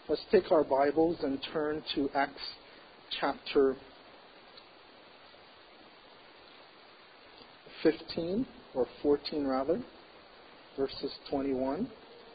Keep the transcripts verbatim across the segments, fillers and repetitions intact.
Let's take our Bibles and turn to Acts chapter fifteen, or fourteen rather, verses twenty-one.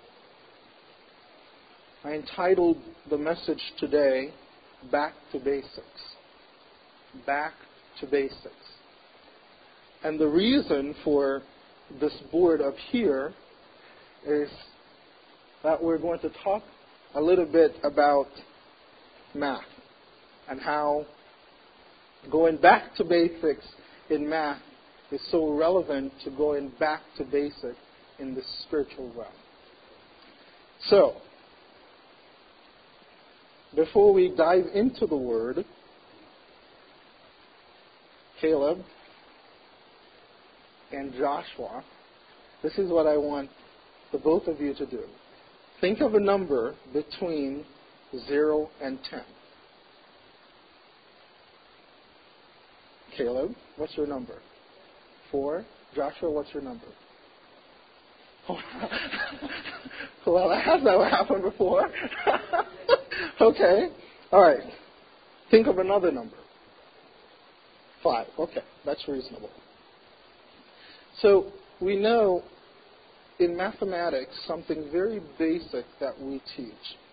I entitled the message today, Back to Basics. Back to Basics. And the reason for this board up here is that we're going to talk a little bit about math and how going back to basics in math is so relevant to going back to basic in the spiritual realm. So, before we dive into the Word, Caleb and Joshua, this is what I want the both of you to do. Think of a number between zero and ten. Caleb, what's your number? Four. Joshua, what's your number? Well, that has never happened before. Okay. All right. Think of another number. Five. Okay. That's reasonable. So we know in mathematics something very basic that we teach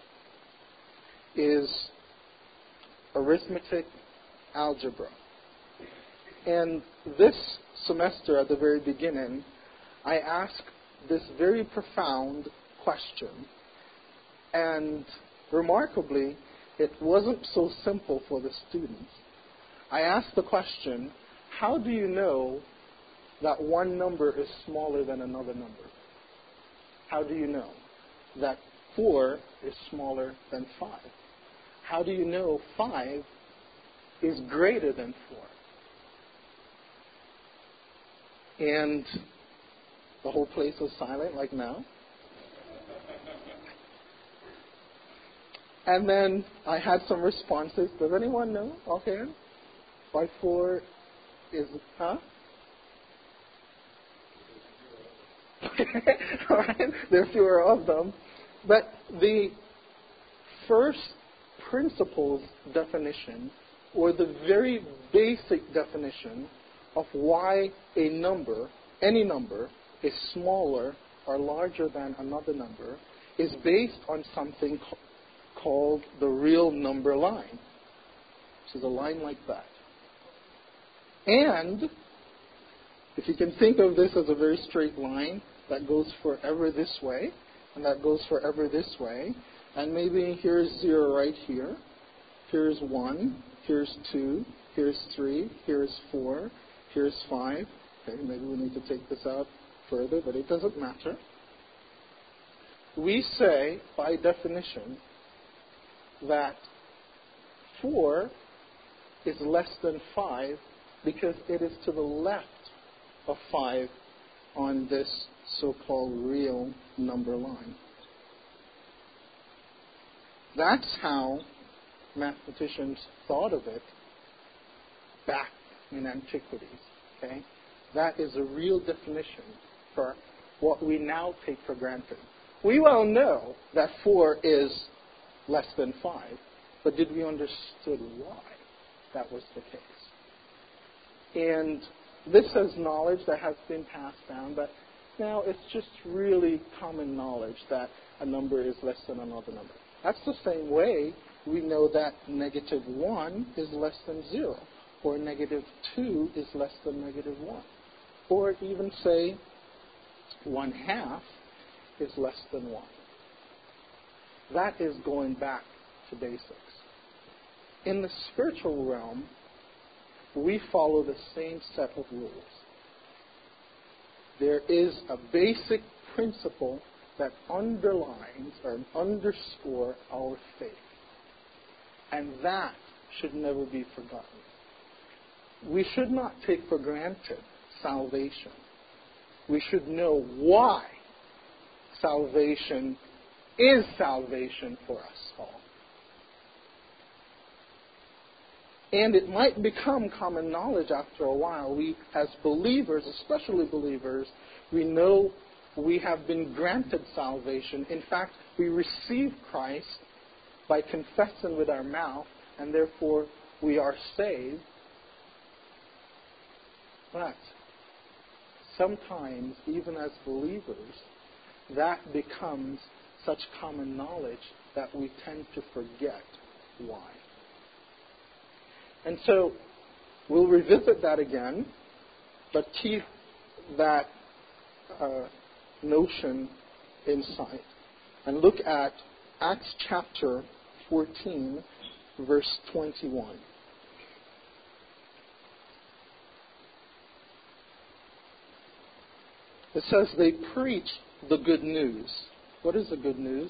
is arithmetic algebra. And this semester at the very beginning, I asked this very profound question. And remarkably, it wasn't so simple for the students. I asked the question, how do you know that one number is smaller than another number? How do you know that four is smaller than five? How do you know five is greater than four? And the whole place was silent, like now. And then I had some responses. Does anyone know offhand why four is, huh? All right. There are fewer of them. But the first principles definition, or the very basic definition of why a number, any number, is smaller or larger than another number, is based on something co- called the real number line. Which is a line like that. And if you can think of this as a very straight line that goes forever this way, and that goes forever this way, and maybe here's zero right here, here's one, here's two, here's three, here's four, here's five. Okay, maybe we need to take this out further, but it doesn't matter. We say, by definition, that four is less than five because it is to the left of five on this so-called real number line. That's how mathematicians thought of it back in antiquities. Okay? That is a real definition for what we now take for granted. We well know that four is less than five, but did we understand why that was the case? And this is knowledge that has been passed down, but now it's just really common knowledge that a number is less than another number. That's the same way we know that negative one is less than zero, or negative two is less than negative one, or even say one half is less than one. That is going back to basics. In the spiritual realm, we follow the same set of rules. There is a basic principle that underlines or underscores our faith. And that should never be forgotten. We should not take for granted salvation. We should know why salvation is salvation for us all. And it might become common knowledge after a while. We, as believers, especially believers, we know we have been granted salvation. In fact, we receive Christ by confessing with our mouth, and therefore we are saved. But sometimes, even as believers, that becomes such common knowledge that we tend to forget why. And so we'll revisit that again, but keep that uh, notion in sight. And look at Acts chapter fourteen, verse twenty-one. It says they preach the good news. What is the good news?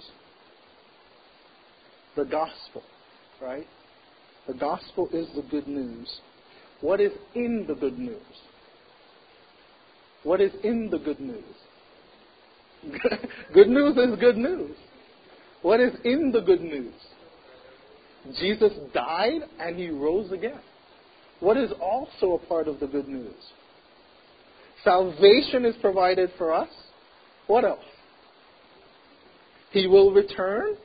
The gospel, right? The gospel is the good news. What is in the good news? What is in the good news? Good news is good news. What is in the good news? Jesus died and he rose again. What is also a part of the good news? Salvation is provided for us. What else? He will return.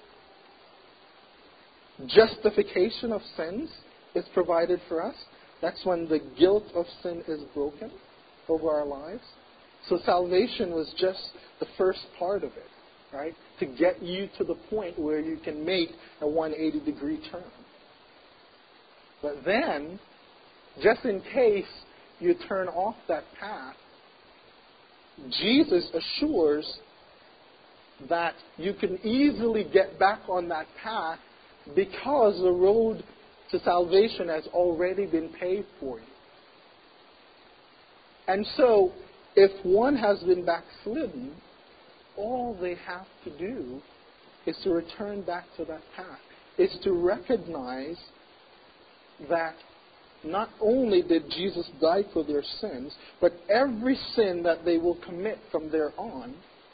Justification of sins is provided for us. That's when the guilt of sin is broken over our lives. So salvation was just the first part of it, right? To get you to the point where you can make a one hundred eighty degree turn. But then, just in case you turn off that path, Jesus assures that you can easily get back on that path because the road to salvation has already been paved for you. And so, if one has been backslidden, all they have to do is to return back to that path. Is to recognize that not only did Jesus die for their sins, but every sin that they will commit from there on,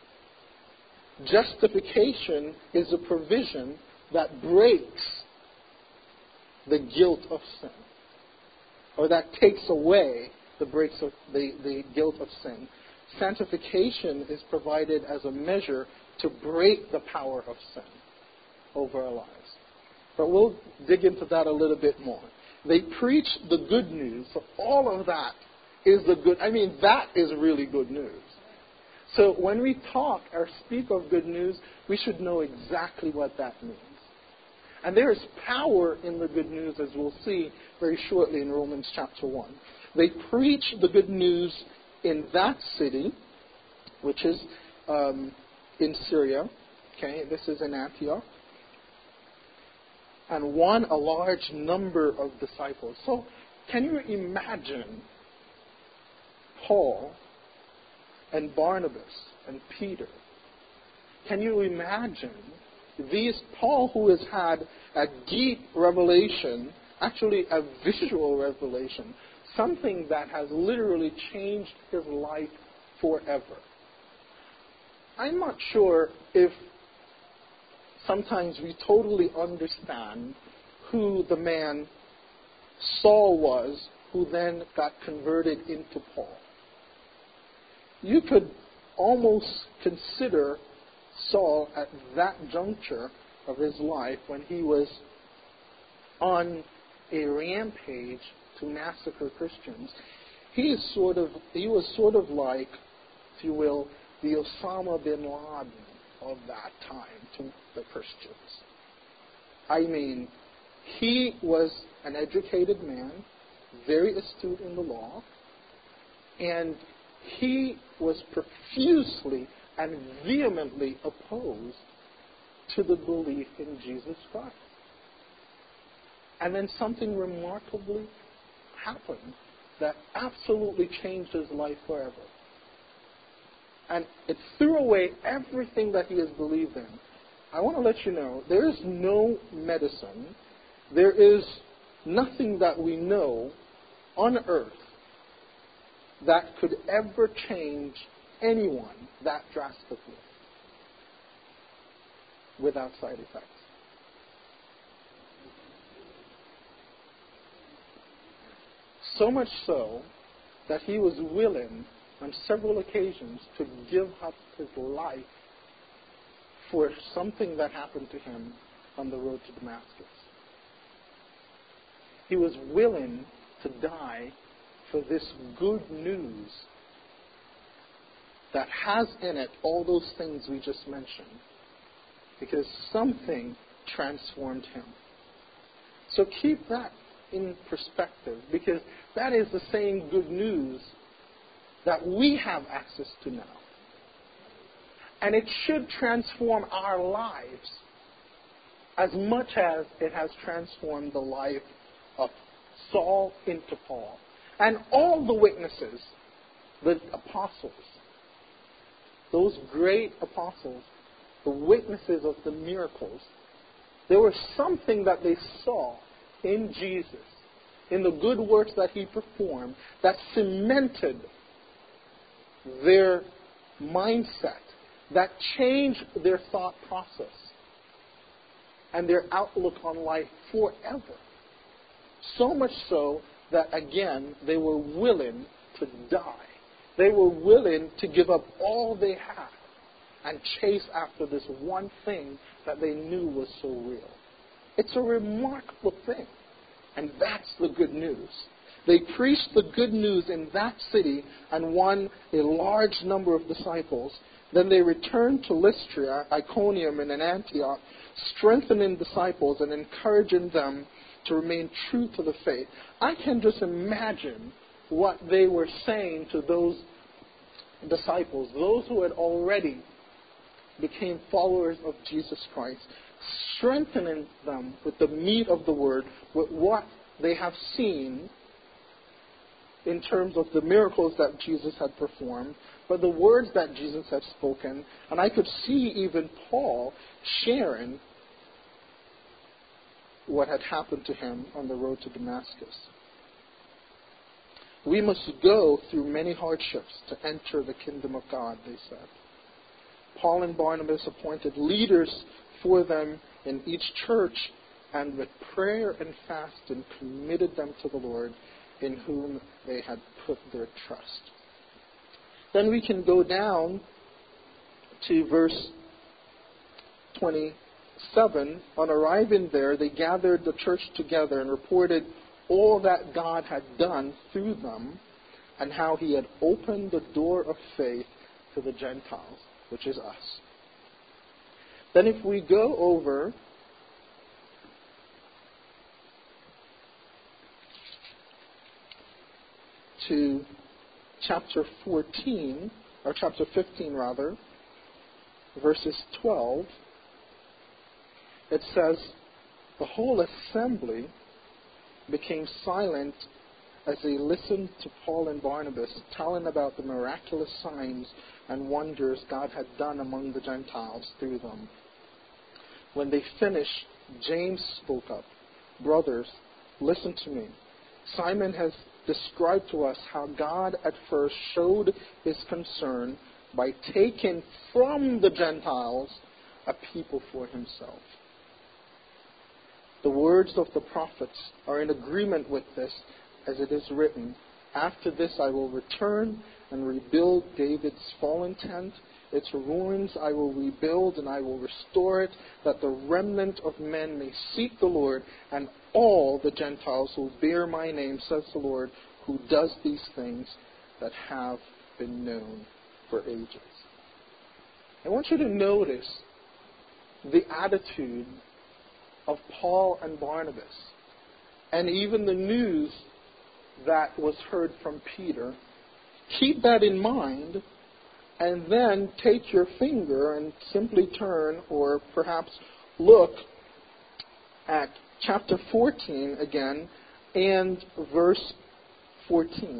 justification is a provision that breaks the guilt of sin, or that takes away the breaks of the, the guilt of sin. Sanctification is provided as a measure to break the power of sin over our lives. But we'll dig into that a little bit more. They preach the good news. So all of that is the good. I mean, that is really good news. So when we talk or speak of good news, we should know exactly what that means. And there is power in the good news, as we'll see very shortly in Romans chapter one. They preach the good news in that city, which is um, in Syria. Okay, this is in Antioch. And won a large number of disciples. So, can you imagine Paul and Barnabas and Peter? Can you imagine these, Paul, who has had a deep revelation, actually a visual revelation, something that has literally changed his life forever. I'm not sure if sometimes we totally understand who the man Saul was, who then got converted into Paul. You could almost consider Saul at that juncture of his life, when he was on a rampage to massacre Christians. He is sort of he was sort of like, if you will, the Osama bin Laden of that time to the Christians. I mean, he was an educated man, very astute in the law, and he was profusely and vehemently opposed to the belief in Jesus Christ. And then something remarkably happened that absolutely changed his life forever. And it threw away everything that he has believed in. I want to let you know, there is no medicine, there is nothing that we know on earth that could ever change anyone that drastically without side effects. So much so that he was willing on several occasions to give up his life for something that happened to him on the road to Damascus. He was willing to die for this good news that has in it all those things we just mentioned, because something transformed him. So keep that in perspective, because that is the same good news that we have access to now. And it should transform our lives as much as it has transformed the life of Saul into Paul. And all the witnesses, the apostles, those great apostles, the witnesses of the miracles, there was something that they saw in Jesus, in the good works that he performed, that cemented their mindset, that changed their thought process and their outlook on life forever. So much so that, again, they were willing to die. They were willing to give up all they had and chase after this one thing that they knew was so real. It's a remarkable thing. And that's the good news. They preached the good news in that city and won a large number of disciples. Then they returned to Lystra, Iconium, and Antioch, strengthening disciples and encouraging them to remain true to the faith. I can just imagine what they were saying to those disciples, those who had already became followers of Jesus Christ, strengthening them with the meat of the word, with what they have seen in terms of the miracles that Jesus had performed, but the words that Jesus had spoken. And I could see even Paul sharing what had happened to him on the road to Damascus. We must go through many hardships to enter the kingdom of God, they said. Paul and Barnabas appointed leaders for them in each church, and with prayer and fasting committed them to the Lord, in whom they had put their trust. Then we can go down to verse twenty-seven. On arriving there, they gathered the church together and reported all that God had done through them, and how he had opened the door of faith to the Gentiles, which is us. Then if we go over to chapter fourteen, or chapter fifteen rather, verses twelve, it says, the whole assembly became silent as they listened to Paul and Barnabas telling about the miraculous signs and wonders God had done among the Gentiles through them. When they finished, James spoke up. Brothers, listen to me. Simon has described to us how God at first showed his concern by taking from the Gentiles a people for himself. The words of the prophets are in agreement with this, as it is written, after this I will return and rebuild David's fallen tent. Its ruins I will rebuild, and I will restore it, that the remnant of men may seek the Lord, and all the Gentiles will bear my name, says the Lord, who does these things that have been known for ages. I want you to notice the attitude of Paul and Barnabas, and even the news that was heard from Peter. Keep that in mind, and then take your finger and simply turn, or perhaps look at chapter fourteen again and verse fourteen.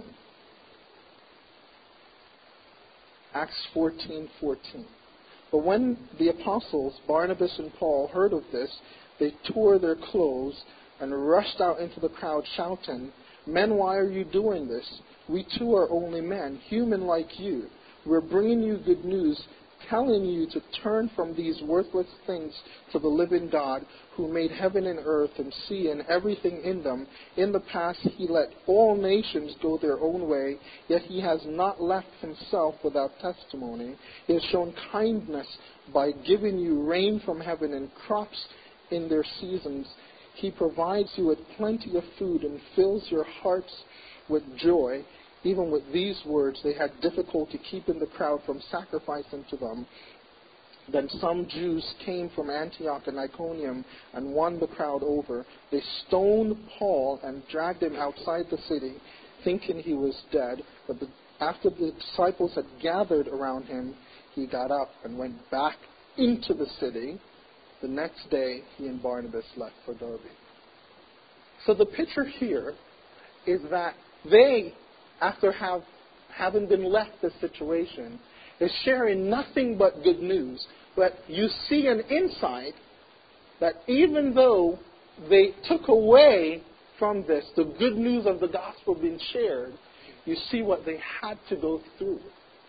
Acts fourteen fourteen. But when the apostles, Barnabas and Paul, heard of this, they tore their clothes and rushed out into the crowd shouting, Men, why are you doing this? We too are only men, human like you. We're bringing you good news, telling you to turn from these worthless things to the living God, who made heaven and earth and sea and everything in them. In the past he let all nations go their own way, yet he has not left himself without testimony. He has shown kindness by giving you rain from heaven and crops in their seasons. He provides you with plenty of food and fills your hearts with joy. Even with these words, they had difficulty keeping the crowd from sacrificing to them. Then some Jews came from Antioch and Iconium and won the crowd over. They stoned Paul and dragged him outside the city, thinking he was dead. But the, after the disciples had gathered around him, he got up and went back into the city. The next day, he and Barnabas left for Derbe. So the picture here is that they, after have, having been left this situation, is sharing nothing but good news. But you see an insight that even though they took away from this the good news of the gospel being shared, you see what they had to go through.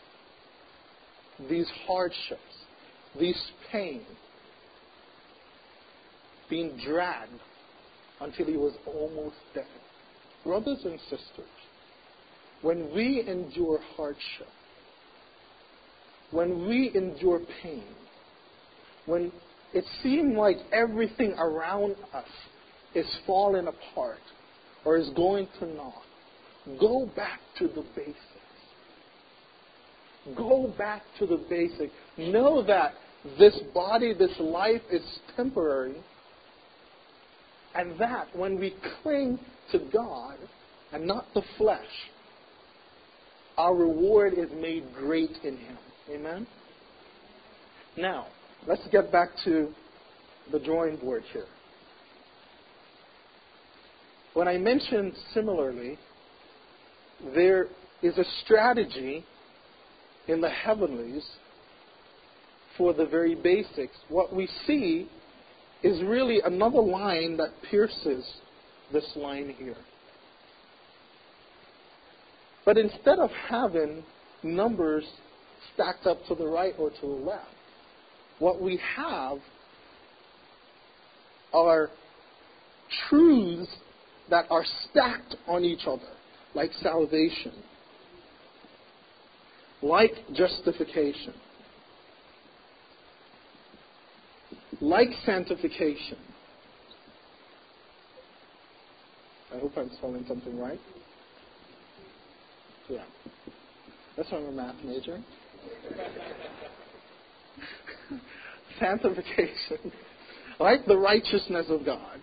These hardships, these pain, being dragged until he was almost dead. Brothers and sisters, when we endure hardship, when we endure pain, when it seems like everything around us is falling apart or is going to naught, go back to the basics. Go back to the basics. Know that this body, this life is temporary, and that when we cling to God and not the flesh, our reward is made great in Him. Amen? Now, let's get back to the drawing board here. When I mentioned similarly, there is a strategy in the heavenlies for the very basics. What we see is really another line that pierces this line here. But instead of having numbers stacked up to the right or to the left, what we have are truths that are stacked on each other, like salvation, like justification, like sanctification. I hope I'm spelling something right. Yeah. That's why I'm a math major. Sanctification, like the righteousness of God.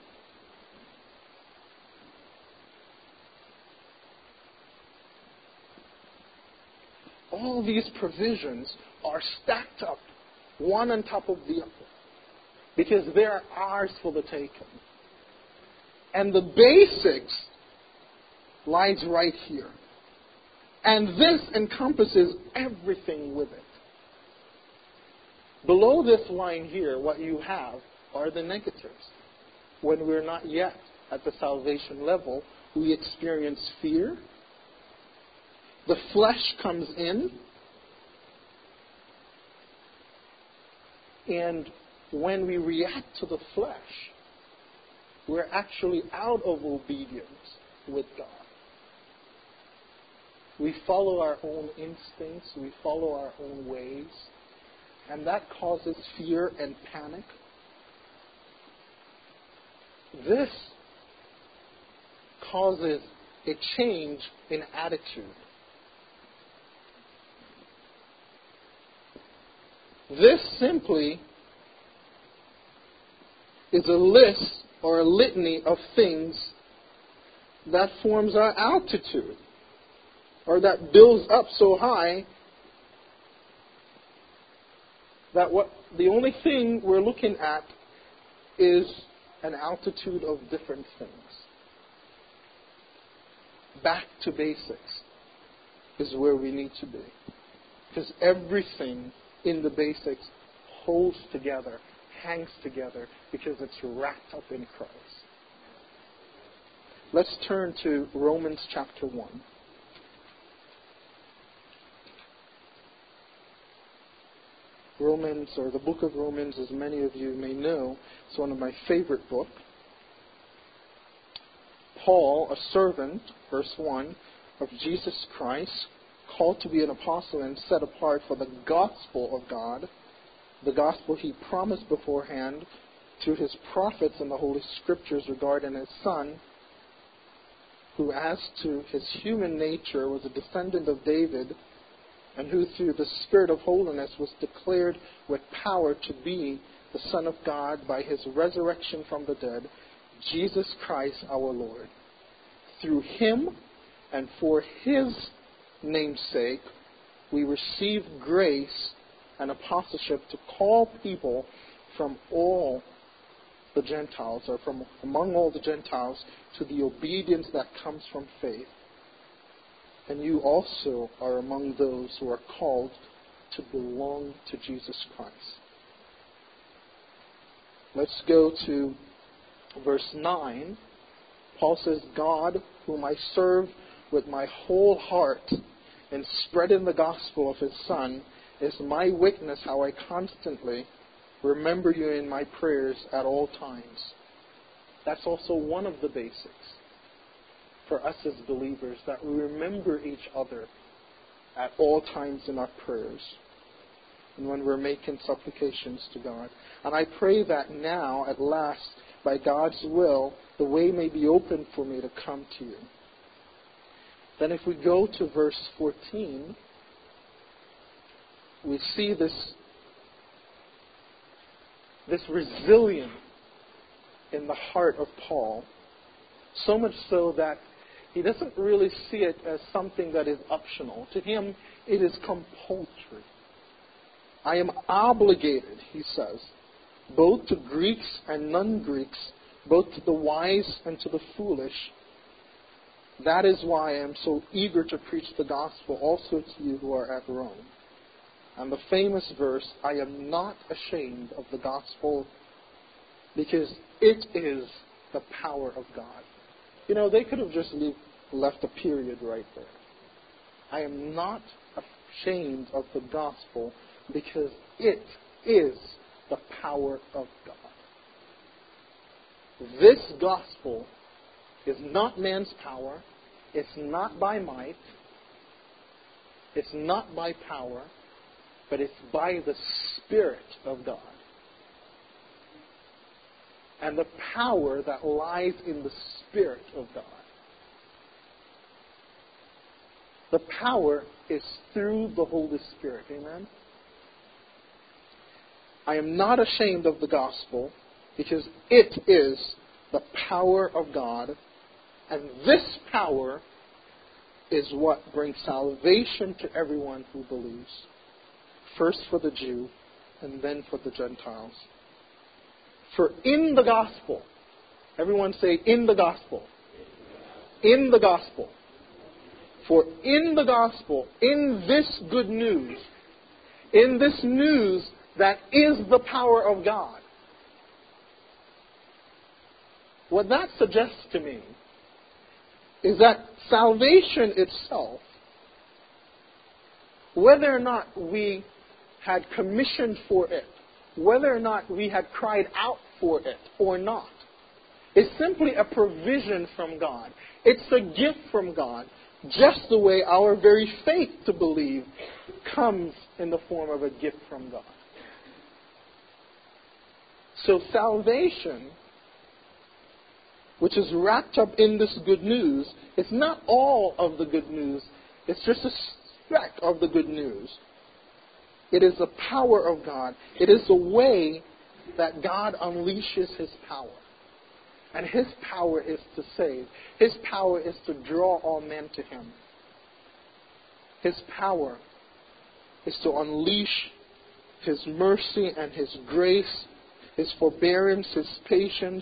All these provisions are stacked up, one on top of the other, because they're ours for the taking. And the basics lies right here. And this encompasses everything with it. Below this line here, what you have are the negatives. When we're not yet at the salvation level, we experience fear. The flesh comes in. And when we react to the flesh, we're actually out of obedience with God. We follow our own instincts. We follow our own ways. And that causes fear and panic. This causes a change in attitude. This simply is a list or a litany of things that forms our altitude, or that builds up so high that what the only thing we're looking at is an altitude of different things. Back to basics is where we need to be. Because everything in the basics holds together, hangs together, because it's wrapped up in Christ. Let's turn to Romans chapter one. Romans, or the book of Romans, as many of you may know, is one of my favorite books. Paul, a servant, verse one, of Jesus Christ, called to be an apostle and set apart for the gospel of God, the gospel he promised beforehand to his prophets in the Holy Scriptures regarding his Son, who as to his human nature was a descendant of David, and who through the Spirit of holiness was declared with power to be the Son of God by his resurrection from the dead, Jesus Christ our Lord. Through him and for his name's sake, we receive grace and apostleship to call people from all the Gentiles, or from among all the Gentiles, to the obedience that comes from faith. And you also are among those who are called to belong to Jesus Christ. Let's go to verse nine. Paul says, God, whom I serve with my whole heart in spreading the gospel of his Son, is my witness how I constantly remember you in my prayers at all times. That's also one of the basics for us as believers, that we remember each other at all times in our prayers and when we're making supplications to God. And I pray that now, at last, by God's will, the way may be open for me to come to you. Then if we go to verse fourteen, we see this, this resilience in the heart of Paul, so much so that he doesn't really see it as something that is optional. To him, it is compulsory. I am obligated, he says, both to Greeks and non-Greeks, both to the wise and to the foolish. That is why I am so eager to preach the gospel also to you who are at Rome. And the famous verse, I am not ashamed of the gospel, because it is the power of God. You know, they could have just leave, left a period right there. I am not ashamed of the gospel, because it is the power of God. This gospel is not man's power. It's not by might. It's not by power. But it's by the Spirit of God. And the power that lies in the Spirit of God. The power is through the Holy Spirit. Amen? I am not ashamed of the gospel, because it is the power of God. And this power is what brings salvation to everyone who believes. First for the Jew, and then for the Gentiles. For in the gospel, everyone say, in the gospel. In the gospel. For in the gospel, in this good news, in this news that is the power of God, what that suggests to me is that salvation itself, whether or not we had commissioned for it, whether or not we had cried out for it or not, is simply a provision from God. It's a gift from God, just the way our very faith to believe comes in the form of a gift from God. So salvation, which is wrapped up in this good news, is not all of the good news. It's just a speck of the good news. It is the power of God. It is the way that God unleashes His power. And His power is to save. His power is to draw all men to Him. His power is to unleash His mercy and His grace, His forbearance, His patience.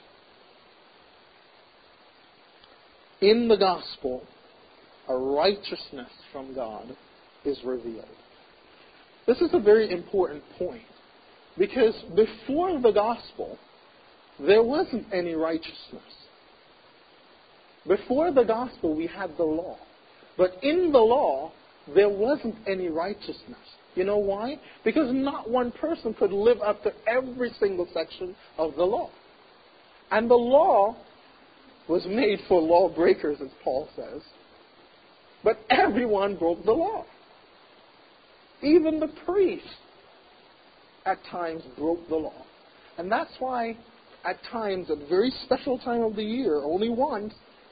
In the gospel, a righteousness from God is revealed. This is a very important point, because before the gospel, there wasn't any righteousness. Before the gospel, we had the law. But in the law, there wasn't any righteousness. You know why? Because not one person could live up to every single section of the law. And the law was made for lawbreakers, as Paul says. But everyone broke the law. Even the priests at times broke the law. And that's why at times, at a very special time of the year, only once,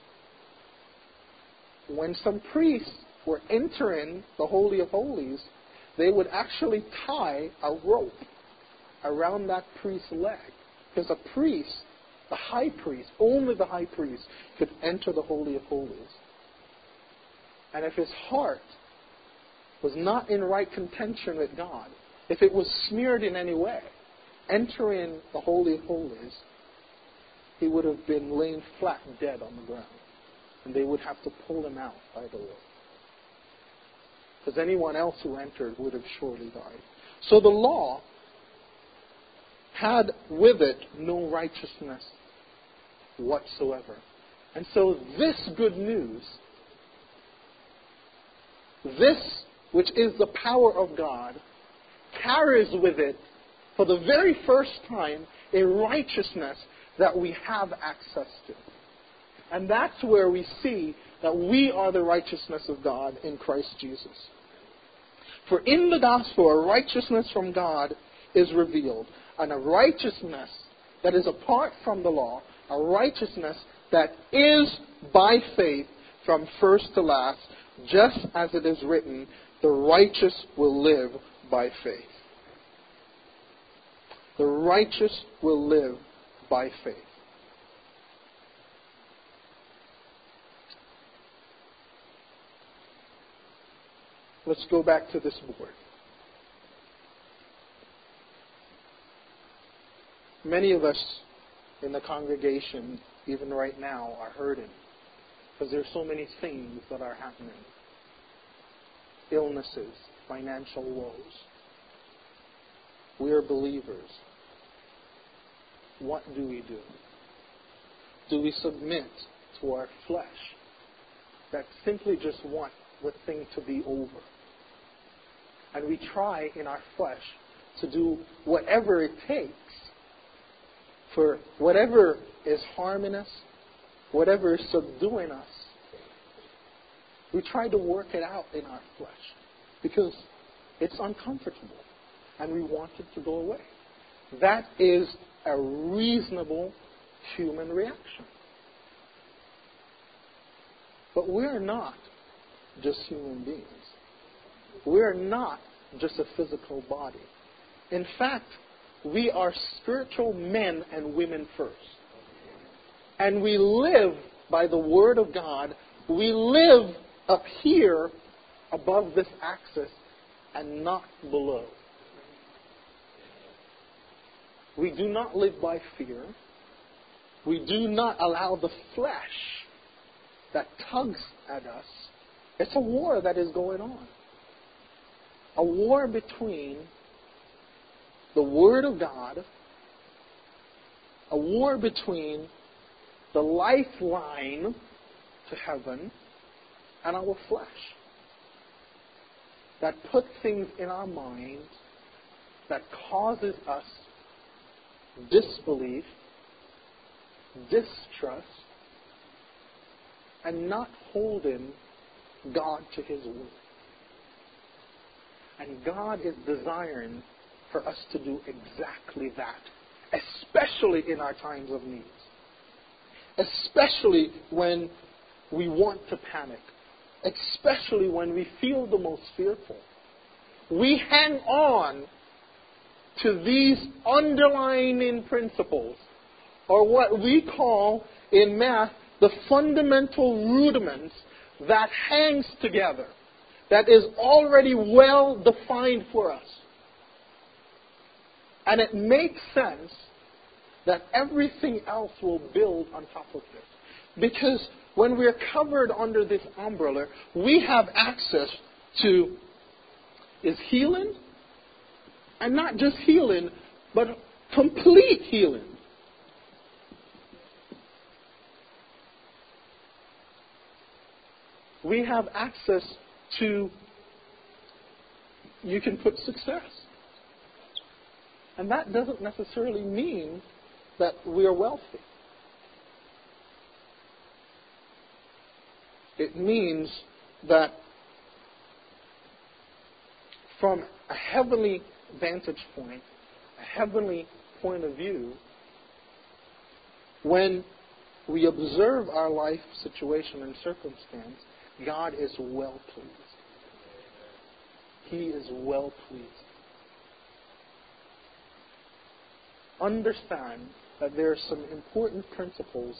when some priests were entering the Holy of Holies, they would actually tie a rope around that priest's leg. Because a priest, the high priest, only the high priest could enter the Holy of Holies. And if his heart was not in right contention with God, if it was smeared in any way, entering the Holy of Holies, he would have been laying flat dead on the ground. And they would have to pull him out by the rope. Because anyone else who entered would have surely died. So the law had with it no righteousness whatsoever. And so this good news, this which is the power of God, carries with it, for the very first time, a righteousness that we have access to. And that's where we see that we are the righteousness of God in Christ Jesus. For in the gospel, a righteousness from God is revealed, and a righteousness that is apart from the law, a righteousness that is by faith from first to last, just as it is written, the righteous will live by faith. The righteous will live by faith. Let's go back to this board. Many of us in the congregation, even right now, are hurting because there are so many things that are happening. Illnesses, financial woes. We are believers. What do we do? Do we submit to our flesh that simply just want the thing to be over? And we try in our flesh to do whatever it takes for whatever is harming us, whatever is subduing us. We try to work it out in our flesh because it's uncomfortable and we want it to go away. That is a reasonable human reaction. But we're not just human beings. We're not just a physical body. In fact, we are spiritual men and women first. And we live by the Word of God. We live up here above this axis and not below. We do not live by fear. We do not allow the flesh that tugs at us. It's a war that is going on. A war between the Word of God, a war between the lifeline to heaven and our flesh that put things in our minds that causes us disbelief, distrust, and not holding God to His word. And God is desiring for us to do exactly that, especially in our times of need. Especially when we want to panic. Especially when we feel the most fearful. We hang on to these underlying principles, or what we call in math the fundamental rudiments that hangs together, that is already well defined for us. And it makes sense that everything else will build on top of this. Because when we're covered under this umbrella, we have access to is healing, and not just healing, but complete healing. We have access to, you can put success. And that doesn't necessarily mean that we are wealthy. It means that from a heavenly vantage point, a heavenly point of view, when we observe our life situation and circumstance, God is well pleased. He is well pleased. Understand that there are some important principles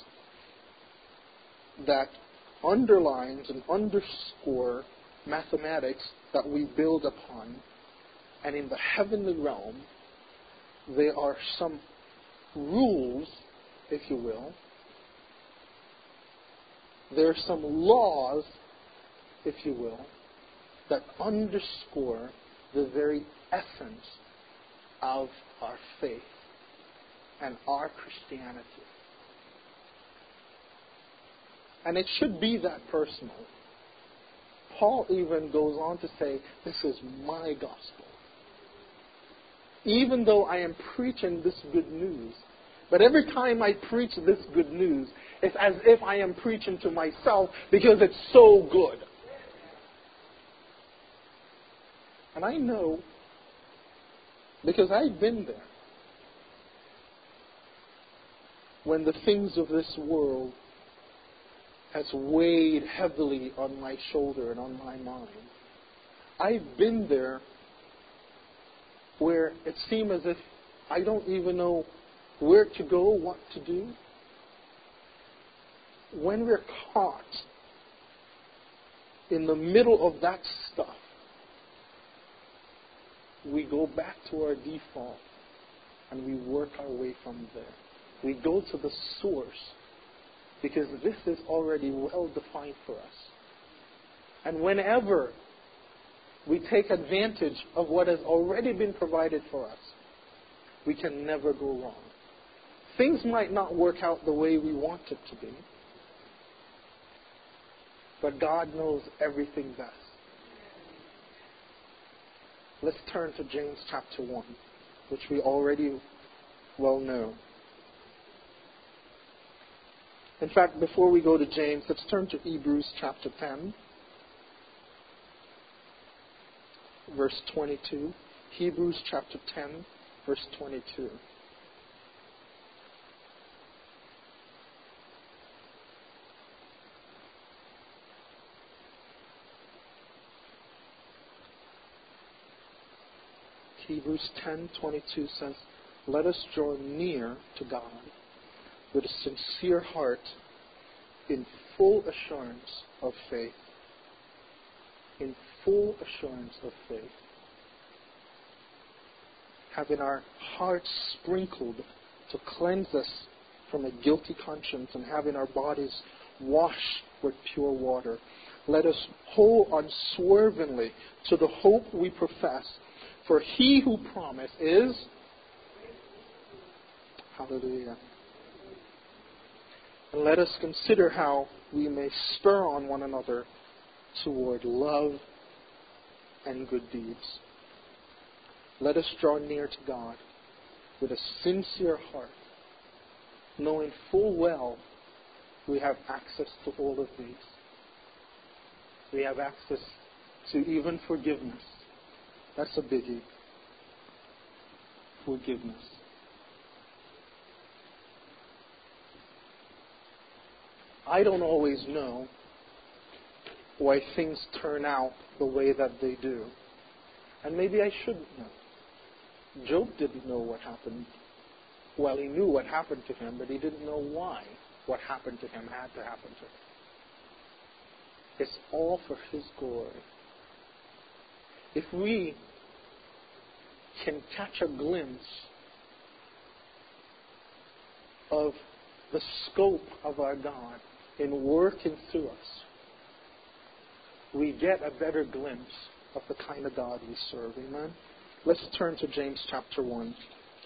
that underlines and underscore mathematics that we build upon. And in the heavenly realm, there are some rules, if you will. There are some laws, if you will, that underscore the very essence of our faith and our Christianity. And it should be that personal. Paul even goes on to say, this is my gospel. Even though I am preaching this good news, but every time I preach this good news, it's as if I am preaching to myself because it's so good. And I know, because I've been there, when the things of this world has weighed heavily on my shoulder and on my mind. I've been there where it seemed as if I don't even know where to go, what to do. When we're caught in the middle of that stuff, we go back to our default and we work our way from there. We go to the source because this is already well defined for us. And whenever we take advantage of what has already been provided for us, we can never go wrong. Things might not work out the way we want it to be, but God knows everything best. Let's turn to James chapter one, which we already well know. In fact, before we go to James, let's turn to Hebrews chapter ten, verse twenty-two. Hebrews chapter ten, verse twenty-two. Hebrews ten twenty-two says, "Let us draw near to God with a sincere heart in full assurance of faith." In full assurance of faith. Having our hearts sprinkled to cleanse us from a guilty conscience and having our bodies washed with pure water. Let us hold unswervingly to the hope we profess. For he who promised is... Hallelujah. And let us consider how we may spur on one another toward love and good deeds. Let us draw near to God with a sincere heart, knowing full well we have access to all of these. We have access to even forgiveness. That's a biggie. Forgiveness. I don't always know why things turn out the way that they do. And maybe I shouldn't know. Job didn't know what happened. Well, he knew what happened to him, but he didn't know why what happened to him had to happen to him. It's all for his glory. If we can catch a glimpse of the scope of our God in working through us, we get a better glimpse of the kind of God we serve. Amen? Let's turn to James chapter one.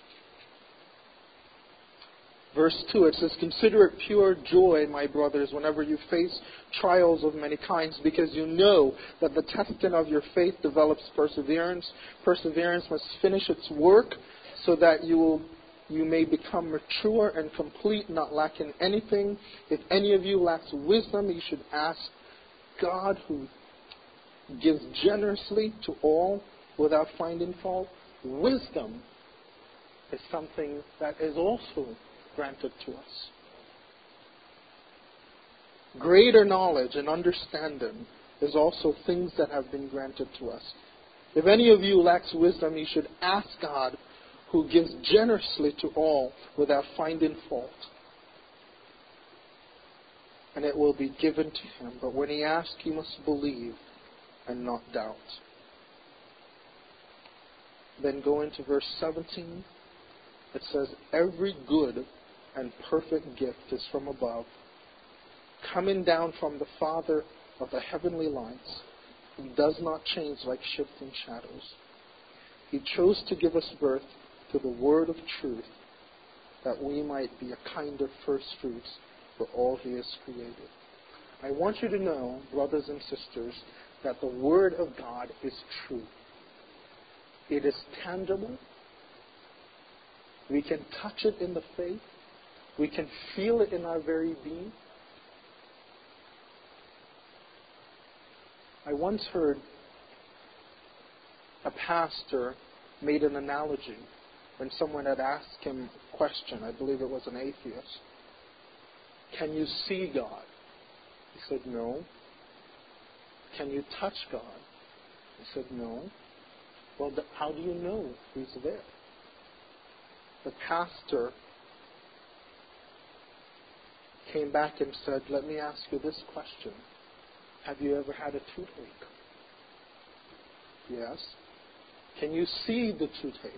Verse two, it says, "Consider it pure joy, my brothers, whenever you face trials of many kinds, because you know that the testing of your faith develops perseverance. Perseverance must finish its work, so that you will you may become mature and complete, not lacking anything. If any of you lacks wisdom, you should ask God, who gives generously to all without finding fault." Wisdom is something that is also granted to us. Greater knowledge and understanding is also things that have been granted to us. If any of you lacks wisdom, he should ask God, who gives generously to all without finding fault, and it will be given to him. But when he asks, he must believe and not doubt. Then go into verse seventeen. It says, every good and perfect gift is from above, coming down from the Father of the heavenly lights, who does not change like shifting shadows. He chose to give us birth to the word of truth, that we might be a kind of first fruits for all he has created. I want you to know, brothers and sisters, that the word of God is true. It is tangible. We can touch it in the faith. We can feel it in our very being. I once heard a pastor made an analogy when someone had asked him a question. I believe it was an atheist. Can you see God? He said, no. Can you touch God? He said, no. Well, th- how do you know he's there? The pastor came back and said, let me ask you this question. Have you ever had a toothache? Yes. Can you see the toothache?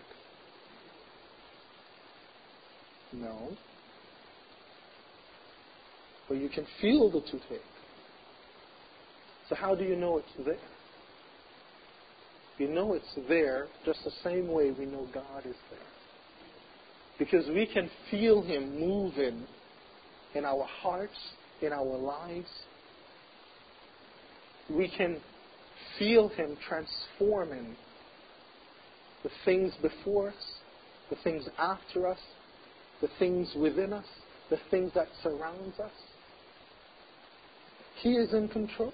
No. But you can feel the toothache. So how do you know it's there? You know it's there just the same way we know God is there. Because we can feel him moving in our hearts, in our lives. We can feel him transforming the things before us, the things after us, the things within us, the things that surround us. He is in control.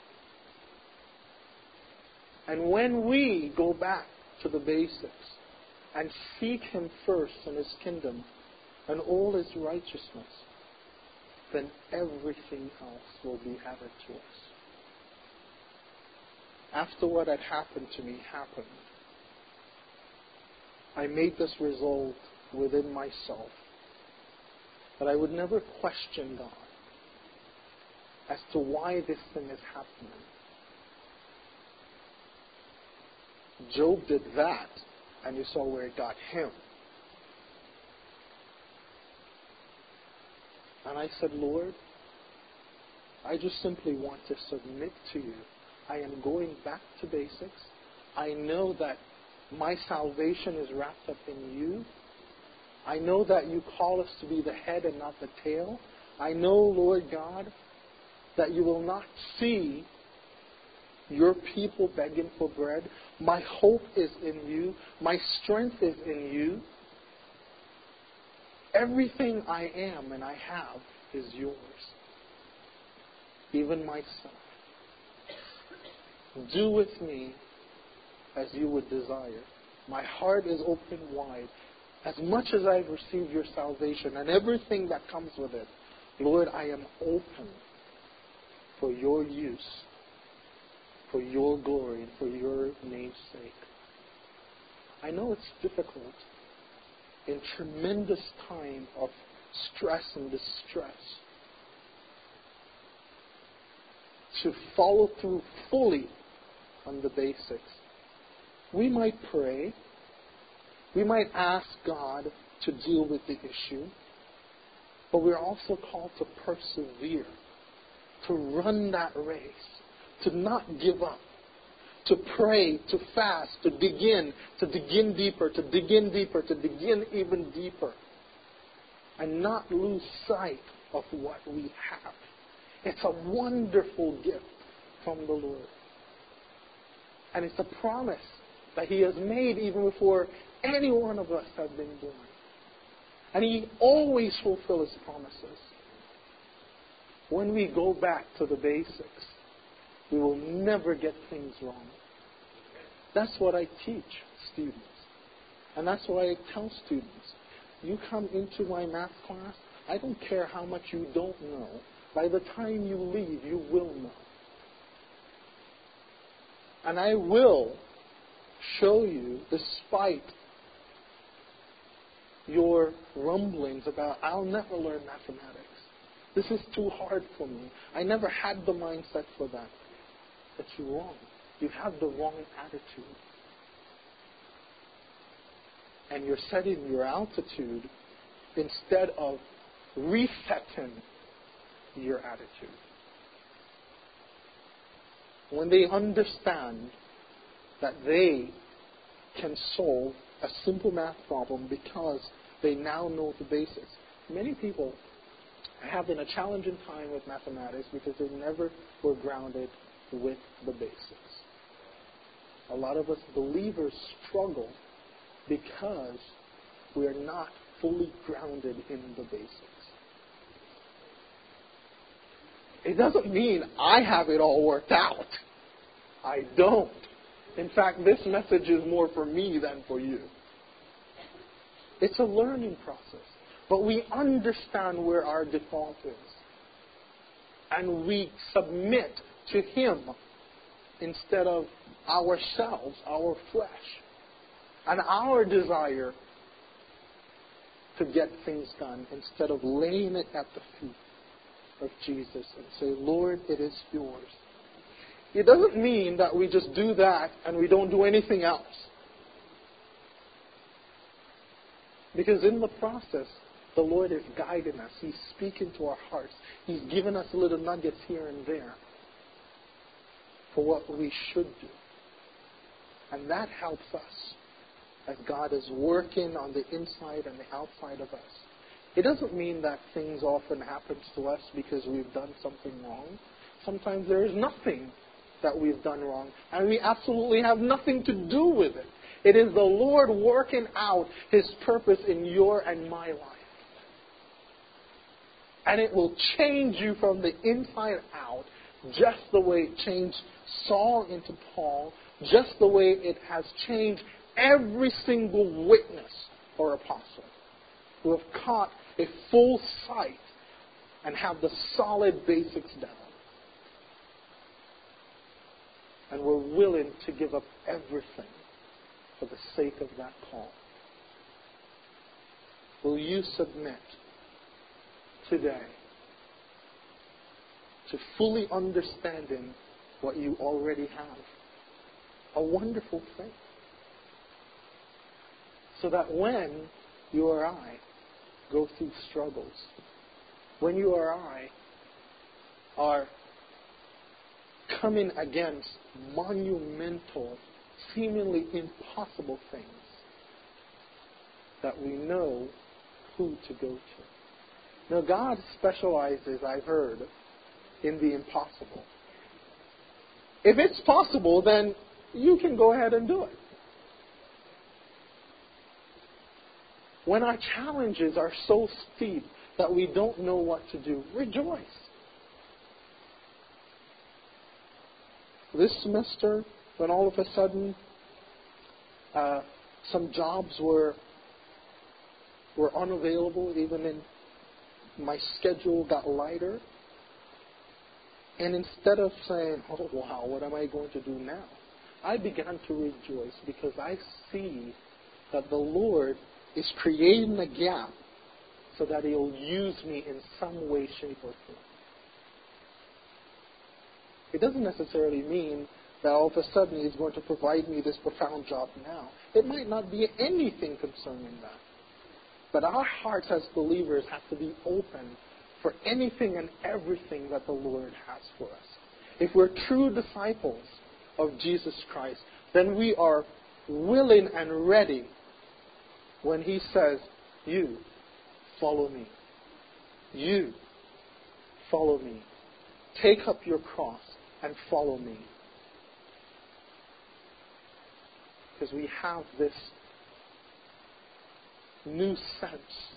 And when we go back to the basics and seek him first in his kingdom and all his righteousness, then everything else will be added to us. After what had happened to me happened, I made this resolve within myself that I would never question God as to why this thing is happening. Job did that, and you saw where it got him. And I said, Lord, I just simply want to submit to you. I am going back to basics. I know that my salvation is wrapped up in you. I know that you call us to be the head and not the tail. I know, Lord God, that you will not see your people begging for bread. My hope is in you. My strength is in you. Everything I am and I have is yours. Even myself. Do with me as you would desire. My heart is open wide. As much as I've received your salvation and everything that comes with it, Lord, I am open for your use, for your glory, for your name's sake. I know it's difficult in tremendous time of stress and distress to follow through fully on the basics. We might pray. We might ask God to deal with the issue. But we're also called to persevere, to run that race, to not give up, to pray, to fast, to dig in, to dig in deeper, to dig in deeper, to dig in even deeper, and not lose sight of what we have. It's a wonderful gift from the Lord. And it's a promise that He has made even before any one of us have been born. And He always fulfills His promises. When we go back to the basics, we will never get things wrong. That's what I teach students. And that's why I tell students, you come into my math class, I don't care how much you don't know. By the time you leave, you will know. And I will show you, despite your rumblings about, I'll never learn mathematics. This is too hard for me. I never had the mindset for that. But you're wrong. You have the wrong attitude. And you're setting your altitude instead of resetting your attitude. When they understand that they can solve a simple math problem because they now know the basics. Many people are having a challenging time with mathematics because they never were grounded with the basics. A lot of us believers struggle because we are not fully grounded in the basics. It doesn't mean I have it all worked out. I don't. In fact, this message is more for me than for you. It's a learning process. But we understand where our default is. And we submit to Him instead of ourselves, our flesh. And our desire to get things done instead of laying it at the feet of Jesus and say, Lord, it is yours. It doesn't mean that we just do that and we don't do anything else. Because in the process, the Lord is guiding us. He's speaking to our hearts. He's given us little nuggets here and there for what we should do. And that helps us as God is working on the inside and the outside of us. It doesn't mean that things often happen to us because we've done something wrong. Sometimes there is nothing that we've done wrong, and we absolutely have nothing to do with it. It is the Lord working out His purpose in your and my life. And it will change you from the inside out, just the way it changed Saul into Paul, just the way it has changed every single witness or apostle who have caught a full sight and have the solid basics down. And we're willing to give up everything for the sake of that call. Will you submit today to fully understanding what you already have? A wonderful thing. So that when you or I go through struggles, when you or I are coming against monumental, seemingly impossible things, that we know who to go to. Now, God specializes, I've heard, in the impossible. If it's possible, then you can go ahead and do it. When our challenges are so steep that we don't know what to do, rejoice. This semester, when all of a sudden uh, some jobs were were unavailable, even in my schedule got lighter, and instead of saying, oh wow, what am I going to do now? I began to rejoice because I see that the Lord is creating a gap so that He'll use me in some way, shape, or form. It doesn't necessarily mean that all of a sudden He's going to provide me this profound job now. It might not be anything concerning that. But our hearts as believers have to be open for anything and everything that the Lord has for us. If we're true disciples of Jesus Christ, then we are willing and ready when He says, you, follow me. You, follow me. Take up your cross and follow me. Because we have this new sense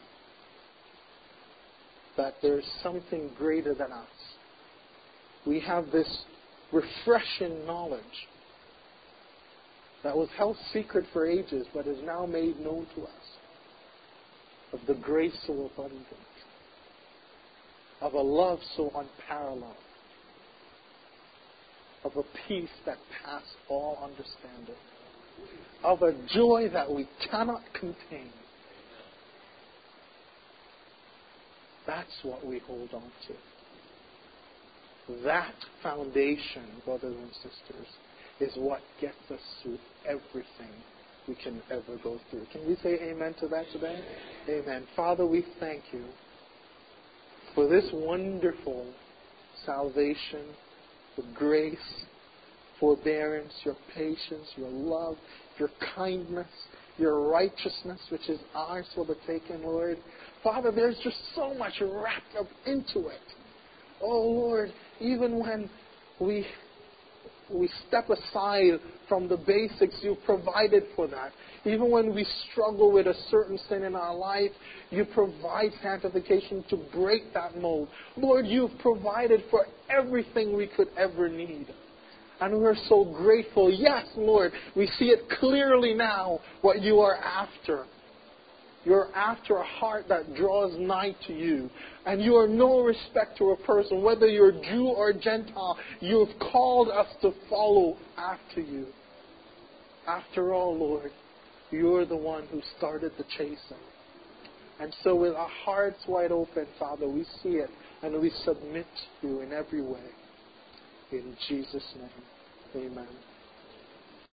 that there's something greater than us. We have this refreshing knowledge that was held secret for ages, but is now made known to us, of the grace so abundant, of a love so unparalleled, of a peace that passes all understanding, of a joy that we cannot contain. That's what we hold on to. That foundation, brothers and sisters, is what gets us through everything we can ever go through. Can we say amen to that today? Amen. Father, we thank you for this wonderful salvation, for grace, forbearance, your patience, your love, your kindness, your righteousness, which is ours for the taking, Lord. Father, there's just so much wrapped up into it. Oh, Lord, even when we we step aside from the basics, you provided for that. Even when we struggle with a certain sin in our life, you provide sanctification to break that mold. Lord, you've provided for everything we could ever need. And we're so grateful. Yes, Lord, we see it clearly now what you are after. You're after a heart that draws nigh to you. And you are no respecter of person. Whether you're Jew or Gentile, you have called us to follow after you. After all, Lord, you're the one who started the chasing. And so with our hearts wide open, Father, we see it and we submit to you in every way. In Jesus' name, amen.